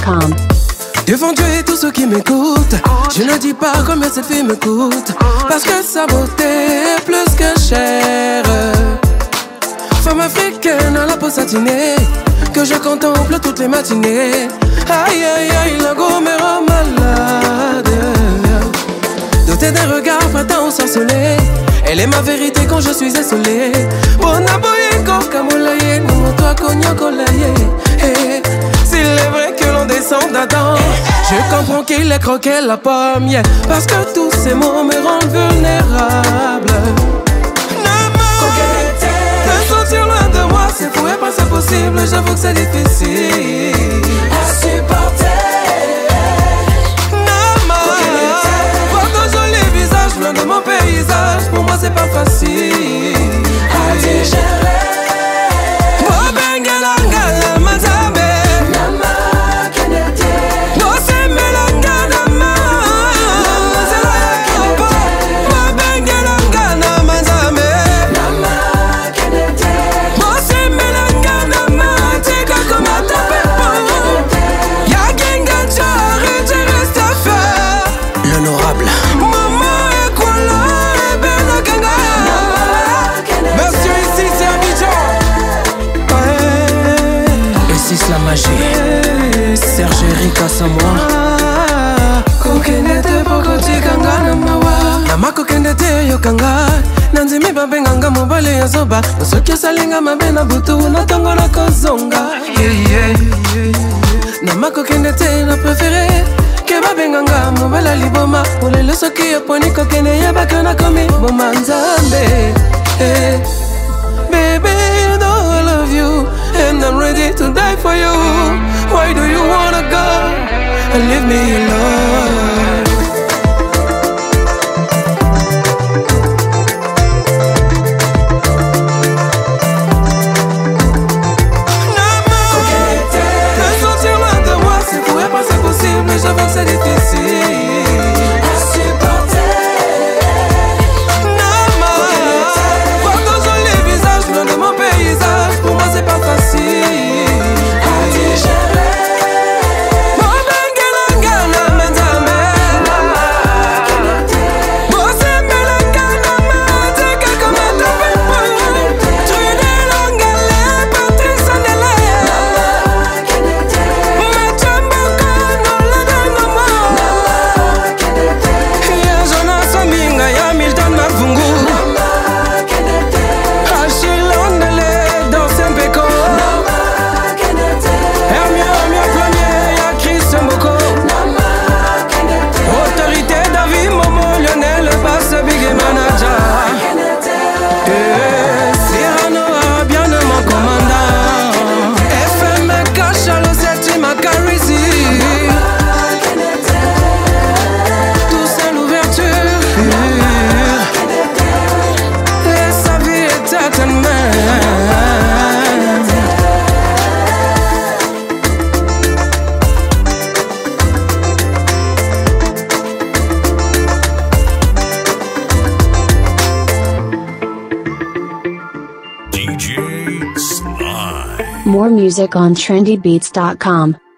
trendybeats.com. Devant Dieu et tous ceux qui m'écoutent, je ne dis pas combien cette fille me coûte, parce que sa beauté est plus que chère. Femme africaine à la peau satinée, que je contemple toutes les matinées. Aïe aïe aïe, la go me rend malade. Dotée d'un regard frappant au sorcelé, elle est ma vérité quand je suis essolé. Bonaboye kokamolaye, non toi kognokolaye. S'il est vrai que l'on descend d'Adam, je comprends qu'il ait croqué la pomme, yeah. Parce que tous ces mots me rendent vulnérable. Te sentir loin de moi, c'est fou et pas c'est possible. J'avoue que c'est difficile à supporter. Voir ton joli visage loin de mon paysage, pour moi c'est pas facile à digérer. La magie, Serge Erika Samoa. Kokendete pokoti kanga na mawa. Nama kokendete yokanga. Nanzimi babenganga mobile ya zoba. Nosoki salinga mabena butu na tongo na kozonga. Nama kokendete na préféré. Ke babenganga mobile liboma. Olele soki yoponi kokene yebaka na komi boma nzambe. Baby, you know I love you, and I'm ready to die for you. Why do you wanna go and leave me alone? Te sentir loin de moi, c'est fou et pas c'est possible, mais j'avoue que c'est difficile à supporter. De mon paysage, pour moi c'est pas facile à digérer. More music on trendybeats.com.